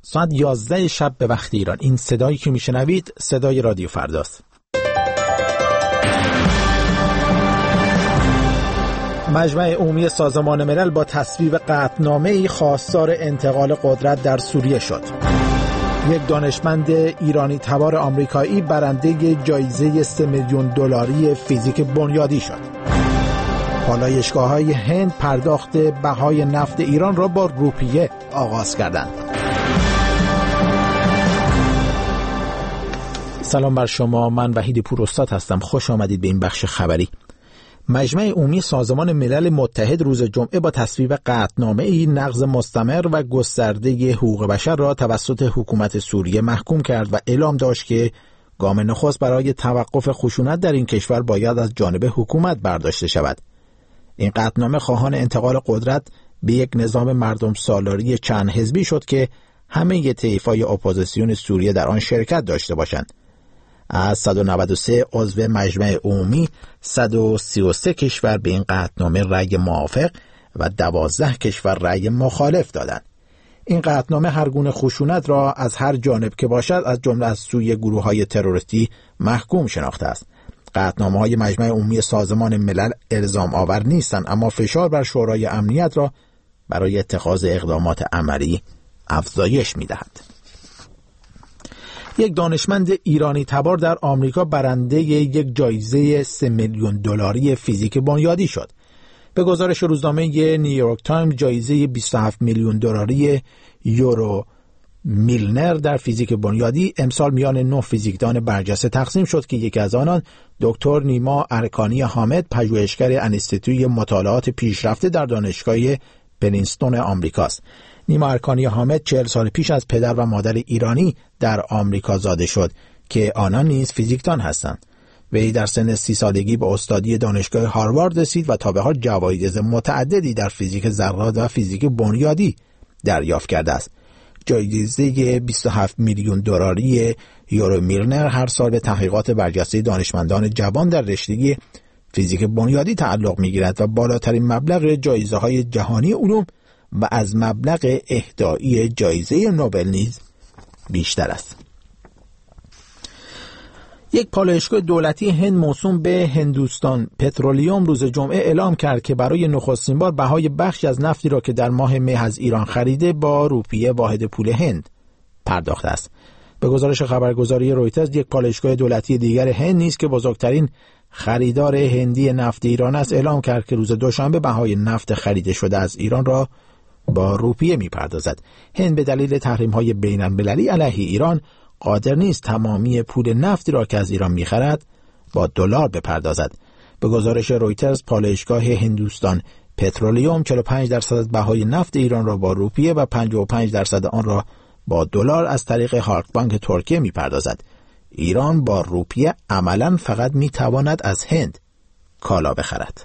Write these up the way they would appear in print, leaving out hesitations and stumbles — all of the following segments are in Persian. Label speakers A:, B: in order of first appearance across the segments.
A: ساعت 11 شب به وقت ایران. این صدایی که میشنوید صدای رادیو فرداست. مجمع عمومی سازمان ملل با تصویب قطعنامه‌ای خواستار انتقال قدرت در سوریه شد. یک دانشمند ایرانی تبار آمریکایی برنده جایزه 3 میلیون دلاری فیزیک بنیادی شد. پالایشگاه‌های هند پرداخت بهای نفت ایران را با روپیه آغاز کردند. سلام بر شما، من وحید پوراستاد هستم. خوش آمدید به این بخش خبری. مجمع عمومی سازمان ملل متحد روز جمعه با تصویب قطعنامه‌ای نقض مستمر و گسترده حقوق بشر را توسط حکومت سوریه محکوم کرد و اعلام داشت که گام نخست برای توقف خشونت در این کشور باید از جانب حکومت برداشته شود. این قطعنامه خواهان انتقال قدرت به یک نظام مردم سالاری چند حزبی شد که همه طیف‌های اپوزیسیون سوریه در آن شرکت داشته باشند. از 193 عضو مجمع عمومی 133 کشور به این قطعنامه رأی موافق و 12 کشور رأی مخالف دادند. این قطعنامه هر گونه خشونت را از هر جانب که باشد از جمله از سوی گروه‌های تروریستی محکوم شناخته است. قطعنامه‌های مجمع عمومی سازمان ملل الزام آور نیستند، اما فشار بر شورای امنیت را برای اتخاذ اقدامات عملی افزایش می‌دهد. یک دانشمند ایرانی تبار در آمریکا برنده یک جایزه 3 میلیون دلاری فیزیک بنیادی شد. به گزارش روزنامه نیویورک تایمز جایزه 27 میلیون دلاری یورو میلنر در فیزیک بنیادی امسال میان 9 فیزیکدان برجسته تقسیم شد که یکی از آنان دکتر نیما ارکانی حامد، پژوهشگر انستیتوی مطالعات پیشرفته در دانشگاه پرینستون آمریکاست. نیما ارکانی حامد 40 سال پیش از پدر و مادر ایرانی در آمریکا زاده شد که آنان نیز فیزیکدان هستند. وی در سن 30 سالگی به استادی دانشگاه هاروارد رسید و تا به حال جوایز متعددی در فیزیک ذرات و فیزیک بنیادی دریافت کرده است. جایزه 27 میلیون دلاری یورو میلنر هر سال به تحقیقات برجسته دانشمندان جوان در رشته فیزیک بنیادی تعلق می‌گیرد و بالاترین مبلغ جایزه‌های جهانی علوم و از مبلغ اهدایی جایزه نوبل نیز بیشتر است. یک پالایشگاه دولتی هند موسوم به هندوستان پترولیوم روز جمعه اعلام کرد که برای نخستین بار بهای بخشی از نفتی را که در ماه می از ایران خریده با روپیه واحد پول هند پرداخته است. به گزارش خبرگزاری رویترز یک پالایشگاه دولتی دیگر هند نیز که بزرگترین خریدار هندی نفت ایران است اعلام کرد که روز دوشنبه بهای نفت خریده شده از ایران را با روپیه می‌پردازد. هند به دلیل تحریم‌های بین‌المللی علیه ایران قادر نیست تمامی پول نفتی را که از ایران می‌خرد با دلار بپردازد. به گزارش رویترز پالایشگاه هندوستان پترولیوم 45% از بهای نفت ایران را با روپیه و 55% آن را با دلار از طریق هالک ترکیه می‌پردازد. ایران با روپیه عملاً فقط می‌تواند از هند کالا بخرد.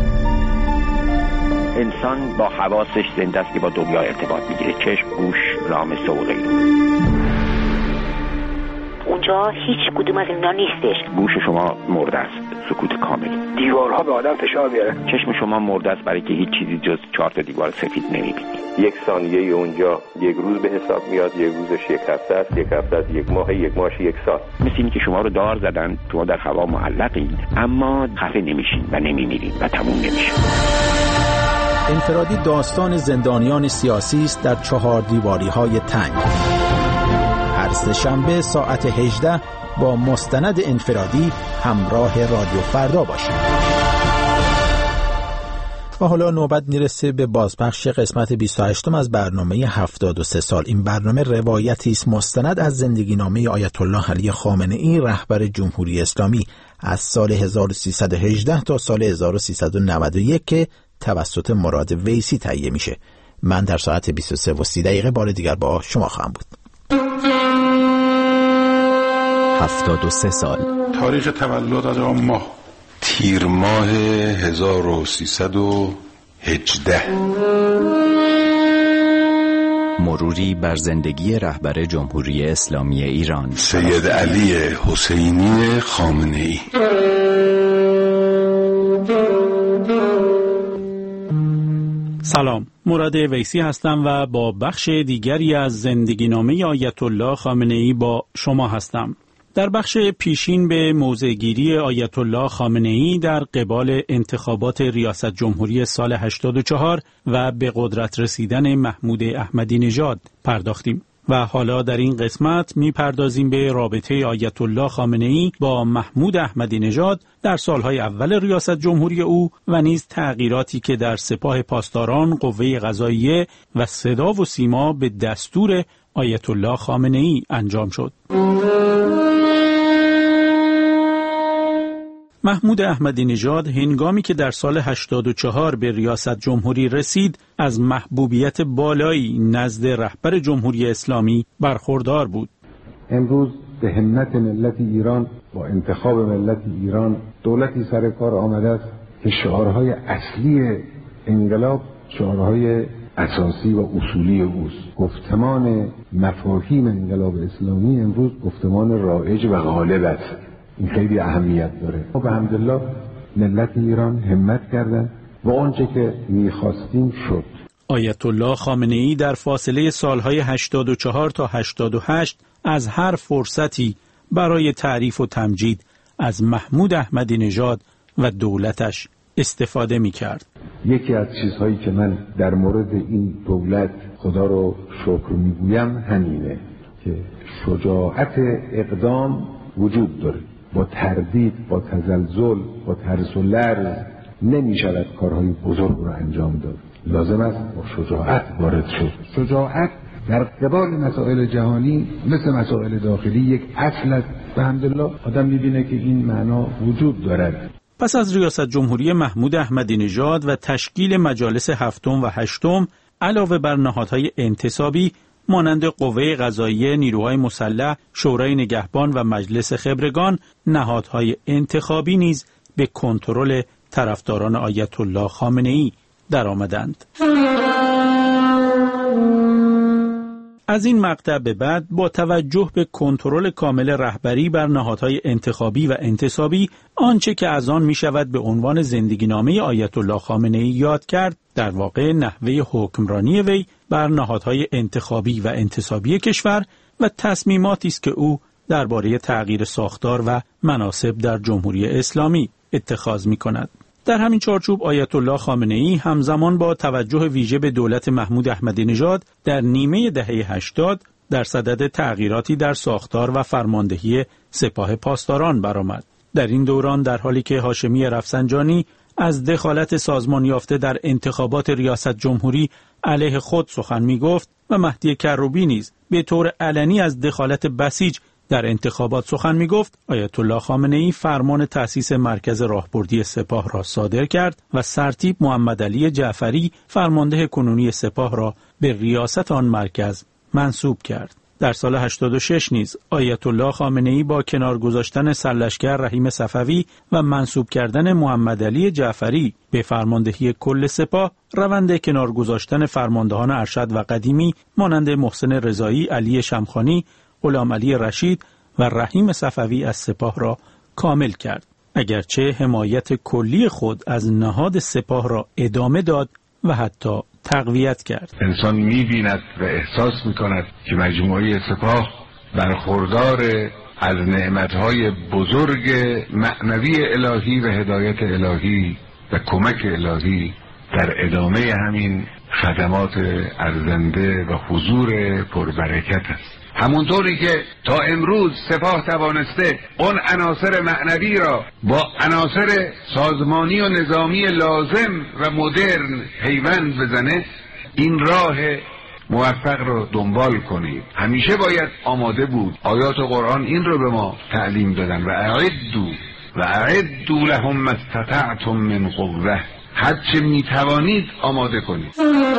B: انسان با حواسش زنده است که با دنیا ارتباط میگیره، چشم، گوش، لامسه و غیره.
C: اونجا هیچ کدوم از اینا نیستش.
B: گوش شما مرده است، سکوت کامل.
D: دیوارها به آدم فشار میاره.
B: چشم شما مرده است برای که هیچ چیزی جز 4 تا دیوار سفید نمیبینید.
E: یک ثانیه اونجا یک روز به حساب میاد، یک روزش یک هفته است، یک هفته است یک ماه، یک ماهش یک سال.
B: مثل این که شما رو دار زدن، شما در هوا معلقین اما خفه نمیشین و نمیمیرین و تموم نمیشه.
A: انفرادی داستان زندانیان سیاسی است در 4 دیواری‌های تنگ. هر سه‌شنبه ساعت 18 با مستند انفرادی همراه رادیو فردا باشید. و حالا نوبت میرسه به بازپخش قسمت 28 از برنامه 73 سال. این برنامه روایتی است مستند از زندگی نامه آیت الله علی خامنه‌ای رهبر جمهوری اسلامی از سال 1318 تا سال 1391 که توسط مراد ویسی تهیه میشه. من در ساعت 23:30 بار دیگر با شما خواهم بود.
F: 73 سال.
G: تاریخ تولد از آن ماه تیر ماه 1318.
F: مروری بر زندگی رهبر جمهوری اسلامی ایران
G: سید علی حسینی خامنه‌ای.
D: سلام، مراد ویسی هستم و با بخش دیگری از زندگی نامه آیت الله خامنه ای با شما هستم. در بخش پیشین به موضع‌گیری آیت الله خامنه ای در قبال انتخابات ریاست جمهوری سال 84 و به قدرت رسیدن محمود احمدی نژاد پرداختیم و حالا در این قسمت میپردازیم به رابطه آیت الله خامنه ای با محمود احمدی نژاد در سالهای اول ریاست جمهوری او و نیز تغییراتی که در سپاه پاسداران، قوه قضاییه و صدا و سیما به دستور آیت الله خامنه ای انجام شد. محمود احمدی نژاد هنگامی که در سال 84 به ریاست جمهوری رسید از محبوبیت بالایی نزد رهبر جمهوری اسلامی برخوردار بود.
H: امروز به همت ملت ایران با انتخاب ملت ایران دولتی سر کار آمده است که شعارهای اصلی انقلاب شعارهای اساسی و اصولی اوست. گفتمان مفاهیم انقلاب اسلامی امروز گفتمان رایج و غالب است. این خیلی اهمیت داره. ما به حمدالله ملت ایران همت کردن و آنچه که می‌خواستیم شد.
D: آیت الله خامنه ای در فاصله سالهای 84 تا 88 از هر فرصتی برای تعریف و تمجید از محمود احمدی نژاد و دولتش استفاده می‌کرد.
H: یکی از چیزهایی که من در مورد این دولت خدا رو شکر می‌گویم همینه که شجاعت اقدام وجود داره. با تردید، با تزلزل، با ترس و لرز نمی شود کارهای بزرگ رو انجام داد. لازم است با شجاعت وارد شد. شجاعت در قبال مسائل جهانی مثل مسائل داخلی یک اصل است. به حمدالله آدم می‌بینه که این معنا وجود دارد.
D: پس از ریاست جمهوری محمود احمدی نژاد و تشکیل مجالس هفتم و هشتم علاوه بر نهادهای انتصابی مانند قوه قضاییه، نیروهای مسلح، شورای نگهبان و مجلس خبرگان، نهادهای انتخابی نیز به کنترل طرفداران آیت الله خامنه ای درآمدند. از این مقطع به بعد با توجه به کنترل کامل رهبری بر نهادهای انتخابی و انتصابی، آنچه که از آن می شود به عنوان زندگی نامه آیت الله خامنه ای یاد کرد، در واقع نحوه حکمرانی وی بر نهادهای انتخابی و انتصابی کشور و تصمیماتی است که او درباره تغییر ساختار و مناصب در جمهوری اسلامی اتخاذ می کند. در همین چارچوب آیت الله خامنه ای همزمان با توجه ویژه به دولت محمود احمدی نژاد در نیمه دهه 80 در صدد تغییراتی در ساختار و فرماندهی سپاه پاسداران برآمد. در این دوران در حالی که هاشمی رفسنجانی از دخالت سازمان یافته در انتخابات ریاست جمهوری علیه خود سخن می گفت و مهدی کروبی نیز به طور علنی از دخالت بسیج در انتخابات سخن می گفت، آیت الله خامنه ای فرمان تأسیس مرکز راهبردی سپاه را صادر کرد و سرتیپ محمد علی جعفری فرمانده کنونی سپاه را به ریاست آن مرکز منصوب کرد. در سال 86 نیز آیت الله خامنه ای با کنار گذاشتن سرلشکر رحیم صفوی و منصوب کردن محمد علی جعفری به فرماندهی کل سپاه، روند کنار گذاشتن فرماندهان ارشد و قدیمی مانند محسن رضایی، علی شمخانی، غلام علی رشید و رحیم صفوی از سپاه را کامل کرد. اگرچه حمایت کلی خود از نهاد سپاه را ادامه داد و حتی تقویت کرد.
H: انسان می‌بیند و احساس می‌کند که مجموعه سپاه برخوردار از نعمت‌های بزرگ معنوی الهی و هدایت الهی و کمک الهی در ادامه همین خدمات ارزنده و حضور پربرکت است. همونطوری که تا امروز سپاه توانسته اون عناصر معنوی را با عناصر سازمانی و نظامی لازم و مدرن پیوند بزنه، این راه موفق رو دنبال کنید. همیشه باید آماده بود. آیات قرآن این رو به ما تعلیم دادن و اعدوا لهم ما استطعتم من قوة. هرچه میتوانید آماده کنید.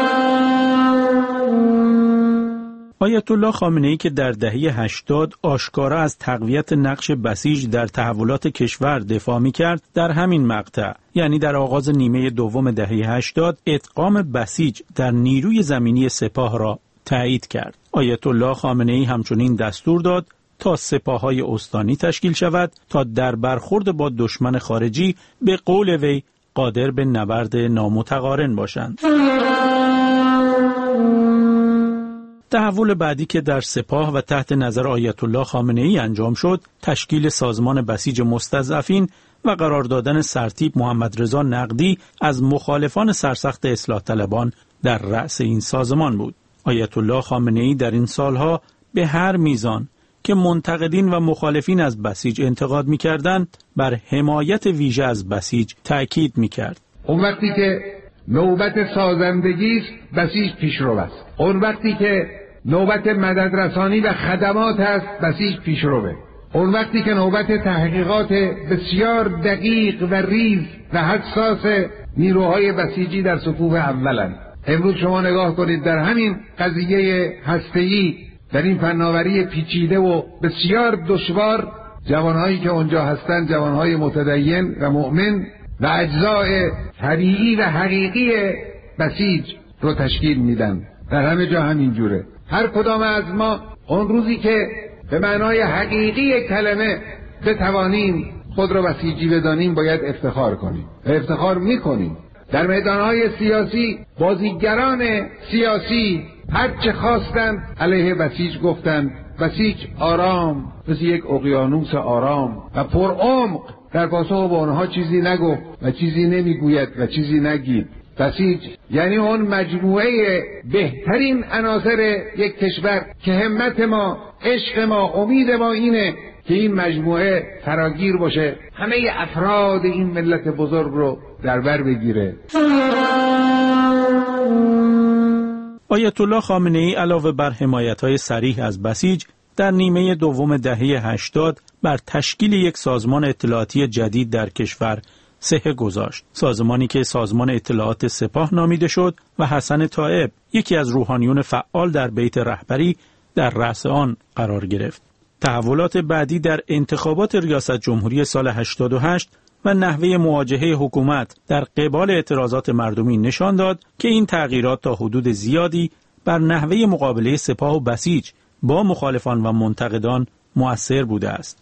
D: آیت الله خامنه ای که در دهه 80 آشکارا از تقویت نقش بسیج در تحولات کشور دفاع می‌کرد، در همین مقطع یعنی در آغاز نیمه دوم دهه 80 ادغام بسیج در نیروی زمینی سپاه را تایید کرد. آیت الله خامنه ای همچنین دستور داد تا سپاه‌های استانی تشکیل شود تا در برخورد با دشمن خارجی به قول وی قادر به نبرد نامتقارن باشند. تحول بعدی که در سپاه و تحت نظر آیت الله خامنه ای انجام شد، تشکیل سازمان بسیج مستضعفین و قرار دادن سرتیپ محمد رضا نقدی از مخالفان سرسخت اصلاح طلبان در رأس این سازمان بود. آیت الله خامنه ای در این سالها به هر میزان که منتقدین و مخالفین از بسیج انتقاد می‌کردند، بر حمایت ویژه از بسیج تأکید می‌کرد.
H: اون وقتی که نوبت سازندگی است، بسیج پیشرو است. اون وقتی که نوبت مددرسانی و خدمات است، بسیج پیشروه. اون وقتی که نوبت تحقیقات بسیار دقیق و ریز و حساس نیروهای بسیجی در صفوف اولند. امروز شما نگاه کنید در همین قضیه هسته‌ای، در این فناوری پیچیده و بسیار دشوار، جوانهایی که اونجا هستند جوانهای متدین و مؤمن و اجزای طبیعی و حقیقی بسیج رو تشکیل میدن. در همه جا همین جوره. هر کدام از ما اون روزی که به معنای حقیقی کلمه بتوانیم خود رو بسیجی بدانیم، باید افتخار کنیم و افتخار میکنیم. در میدانهای سیاسی بازیگران سیاسی هر چه خواستند علیه بسیج گفتند. بسیج آرام، مثل یک اقیانوس آرام و پرعمق در پاسخ به آنها چیزی نگفت و چیزی نمیگوید و چیزی نگید. بسیج یعنی اون مجموعه بهترین عناصر یک کشور که همت ما، عشق ما، امید ما اینه که این مجموعه فراگیر باشه، همه افراد این ملت بزرگ رو در بر بگیره.
D: آیت الله خامنه ای علاوه بر حمایت‌های صریح از بسیج، در نیمه دوم دهه 80 بر تشکیل یک سازمان اطلاعاتی جدید در کشور صحه گذاشت. سازمانی که سازمان اطلاعات سپاه نامیده شد و حسن طائب، یکی از روحانیون فعال در بیت رهبری، در رأس آن قرار گرفت. تحولات بعدی در انتخابات ریاست جمهوری سال 88 و نحوه مواجهه حکومت در قبال اعتراضات مردمی نشان داد که این تغییرات تا حدود زیادی بر نحوه مقابله سپاه و بسیج با مخالفان و منتقدان مؤثر بوده است.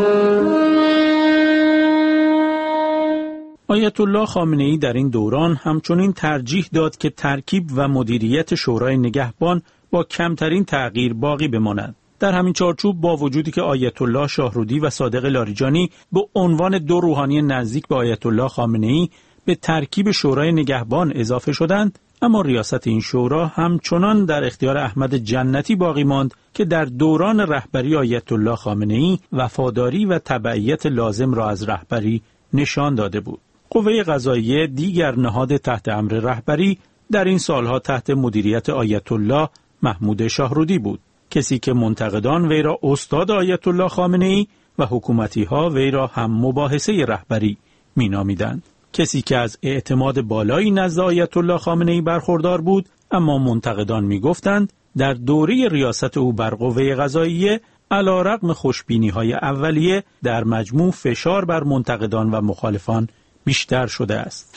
D: آیت الله خامنه ای در این دوران همچنین ترجیح داد که ترکیب و مدیریت شورای نگهبان با کمترین تغییر باقی بماند. در همین چارچوب با وجودی که آیت الله شاهرودی و صادق لاریجانی به عنوان دو روحانی نزدیک به آیت الله خامنه ای به ترکیب شورای نگهبان اضافه شدند، اما ریاست این شورا همچنان در اختیار احمد جنتی باقی ماند که در دوران رهبری آیت الله خامنه ای وفاداری و تبعیت لازم را از رهبری نشان داده بود. قوه قضاییه دیگر نهاد تحت امر رهبری در این سالها تحت مدیریت آیت الله محمود شاهرودی بود، کسی که منتقدان وی را استاد آیت الله خامنه ای و حکومتی ها وی را هم مباحثه رهبری می نامیدند. کسی که از اعتماد بالایی نزد آیت الله خامنه ای برخوردار بود، اما منتقدان می گفتند در دوره ریاست او بر قوه قضاییه علیرغم خوشبینی های اولیه در مجموع فشار بر منتقدان و مخالفان بیشتر شده است.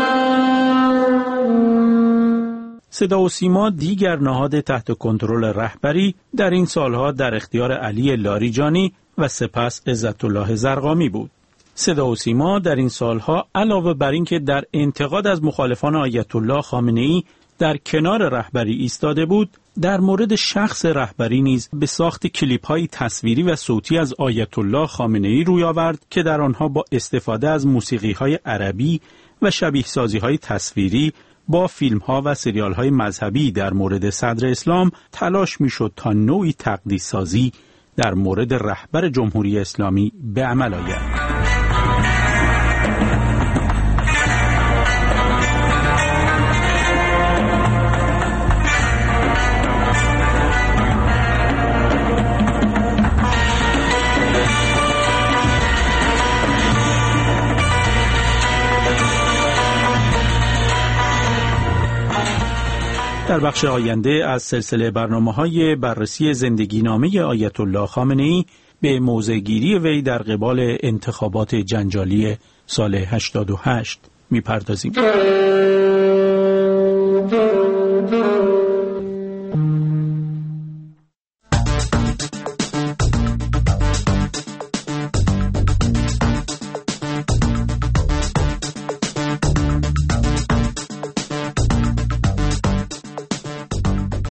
D: صدا و سیما دیگر نهاد تحت کنترل رهبری در این سالها در اختیار علی لاریجانی و سپس عزت الله زرقامی بود. صدا و سیما در این سالها علاوه بر اینکه در انتقاد از مخالفان آیت الله خامنه ای در کنار رهبری ایستاده بود، در مورد شخص رهبری نیز به ساخت کلیپ‌های تصویری و صوتی از آیت الله خامنه ای روی آورد که در آنها با استفاده از موسیقی‌های عربی و شبیه‌سازی‌های تصویری با فیلم‌ها و سریال‌های مذهبی در مورد صدر اسلام تلاش می‌شد تا نوعی تقدیس‌سازی در مورد رهبر جمهوری اسلامی به عمل آید. در بخش آینده از سلسله برنامه‌های بررسی زندگی نامه آیت الله خامنه ای به موضع‌گیری وی در قبال انتخابات جنجالی سال 88 می‌پردازیم.